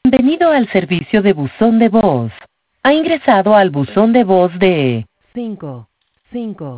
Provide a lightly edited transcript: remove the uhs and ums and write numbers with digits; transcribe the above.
Bienvenido al servicio de buzón de voz. Ha ingresado al buzón de voz de 5, 5.